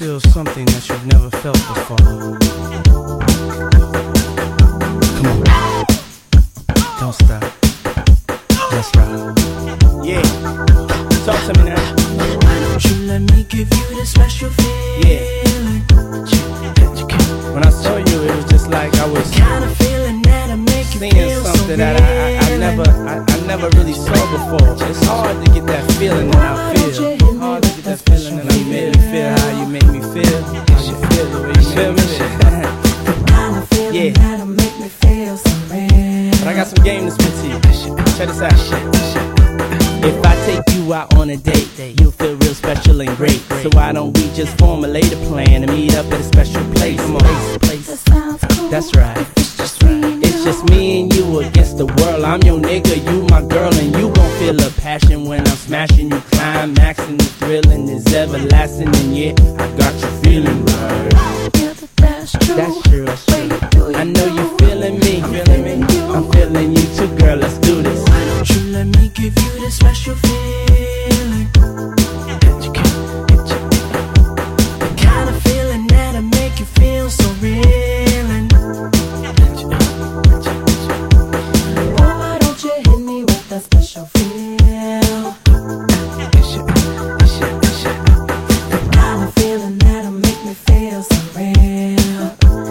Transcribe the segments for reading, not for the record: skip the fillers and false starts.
feel something that you've never felt before. Come on. Don't stop. That's right. Yeah. Talk to me now. Why don't you let me give you this special feeling? Yeah. When I saw you, it was just like I was the kind of feeling that'll make you seeing feel something so that I never really saw before. It's hard to get that feeling that I feel. Hard to get that feeling that I make me feel how you make me feel. How you feel the way you feel me. kind of feeling Yeah. that'll make me feel so real. But I got some game to spit to you. Check this out. If I take you out on a date, you'll feel real special and great. So why don't we just formulate a plan and meet up at a special place? Come on, place. That sounds cool. That's right. It's just me and you against the world. I'm your nigga, you my girl, and you gon' feel a passion when I'm smashing you, climaxing, the thrilling is everlasting, and yeah, I got you feeling right. Yeah, that's true. That's true. That's true. I know you feeling me. I'm feeling you too, girl. Let's do this. Why don't you let me give you this special feeling? The kind of feeling that'll make you feel so real. And oh, why don't you hit me with that special feel? The kind of feeling that'll make me feel so real.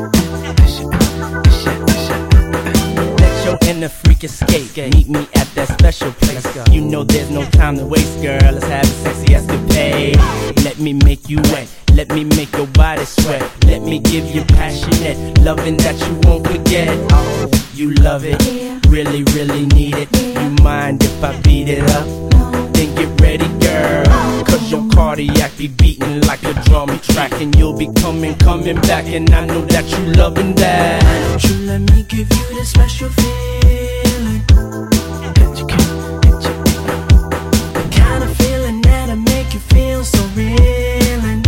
Let your inner freak escape. Meet me at that special place. You know there's no time to waste, girl. Let's have a sexy escapade. Let me make you wet. Let me make your body sweat. Let me give you passionate loving that you won't forget. Oh, you love it. Really, really need it. You mind if I beat it up? Then get ready, girl. Cause your cardiac be beating like a drum track. And you'll be coming back. And I know that you loving that. Why don't you let me give you this special feeling? The kind of feeling that'll make you feel so real. And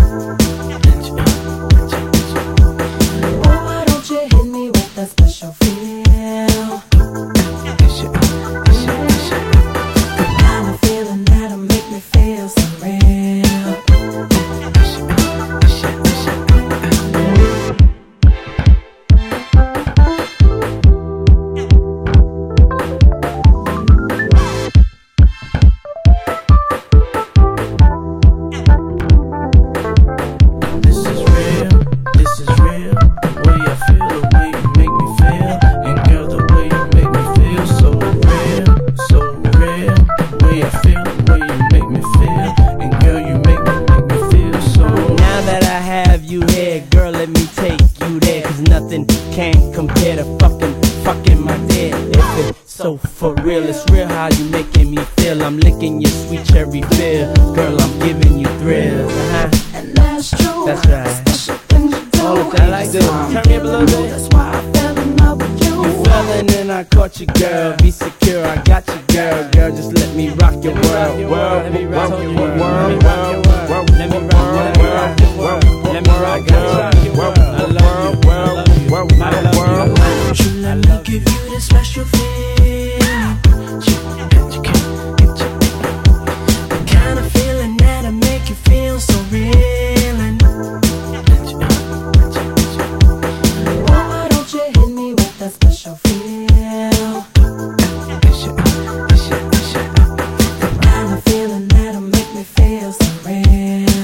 oh, why don't you hit me with that special feel? The kind of feeling that'll make me feel so real. Can't compare to fucking my dead. If it's so for real, it's real how you making me feel. I'm licking your sweet cherry feel. Girl, I'm giving you thrills. And that's true. That's right. All the time. I like this. Turn me up a little bit. That's why I fell in love with you. You fell and then I caught you, girl. Be secure, I got you, girl. Girl, just let me rock your world. Let me rock your world. Let me rock your world. Let me rock your world. Let me rock your world. I love you. Why don't you let me give you this special feeling? The kind of feeling that'll make you feel so real. And oh, why don't you hit me with that special feel? The kind of feeling that'll make me feel so real.